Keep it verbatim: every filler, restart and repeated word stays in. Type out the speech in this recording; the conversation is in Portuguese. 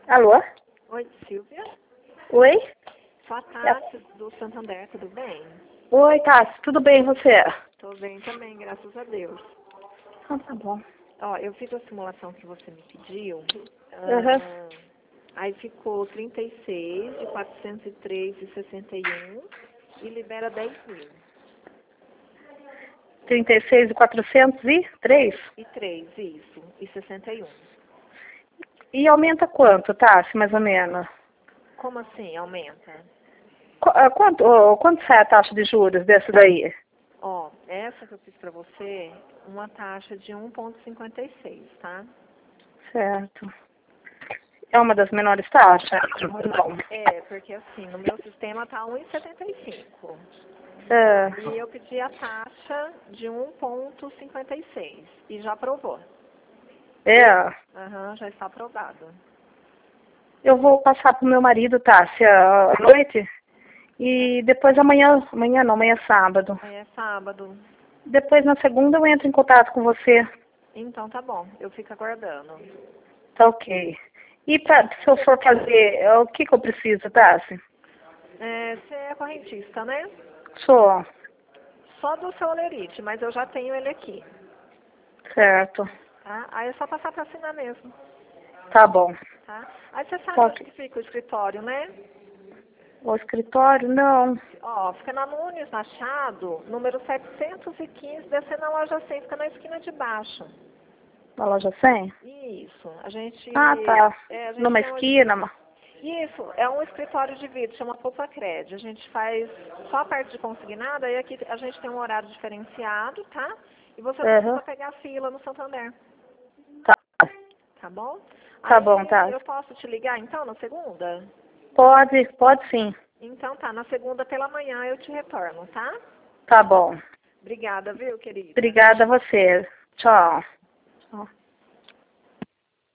Alô? Oi, Silvia? Oi? Sou a Tati, do Santander, tudo bem? Oi, Tassi, tudo bem e você? Tô bem também, graças a Deus. Ah, tá bom. Ó, eu fiz a simulação que você me pediu. Uhum. ah, aí ficou trinta e seis de quatrocentos e três e sessenta e um e libera dez mil. trinta e seis e quatrocentos e três? E três, isso, e sessenta e um. E aumenta quanto, Tassi, mais ou menos? Como assim, aumenta? Qu ah, quanto, oh, quanto sai a taxa de juros desse daí? Ó, essa que eu fiz pra você, uma taxa de um vírgula cinquenta e seis, tá? Certo. É uma das menores taxas? Não. É, porque assim, no meu sistema tá um vírgula setenta e cinco. É, E eu pedi a taxa de um vírgula cinquenta e seis e já aprovou. é. Aham, já está aprovado. Eu vou passar pro meu marido, Tassi, à noite. E depois amanhã, amanhã não, amanhã é sábado. Aí é sábado. Depois na segunda eu entro em contato com você. Então tá bom, eu fico aguardando. Tá ok. E pra, se eu for fazer, é, o que que eu preciso, Tassi? É, você é correntista, né? Sou. Só do seu olerite, mas eu já tenho ele aqui. Certo. Tá? Aí é só passar para assinar mesmo. Tá bom. Tá? Aí você sabe Tá onde ok. que fica o escritório, né? O escritório, não. Ó, fica na Nunes Machado, número setecentos e quinze, descendo a loja cem, fica na esquina de baixo. Na loja cem? Isso, a gente, Ah, tá. é, a gente Numa tem um, esquina. ma- isso, é um escritório de vidro, chama Poupa Cred. A gente faz só a parte de consignado, aí aqui a gente tem um horário diferenciado, tá? E você não Uhum. precisa pegar fila no Santander, Tá. tá bom? Tá bom, Aí tá. eu posso te ligar então na segunda? Pode, pode sim. Então tá, na segunda pela manhã eu te retorno, tá? Tá bom. Obrigada, viu, querida? Obrigada a você. Tchau.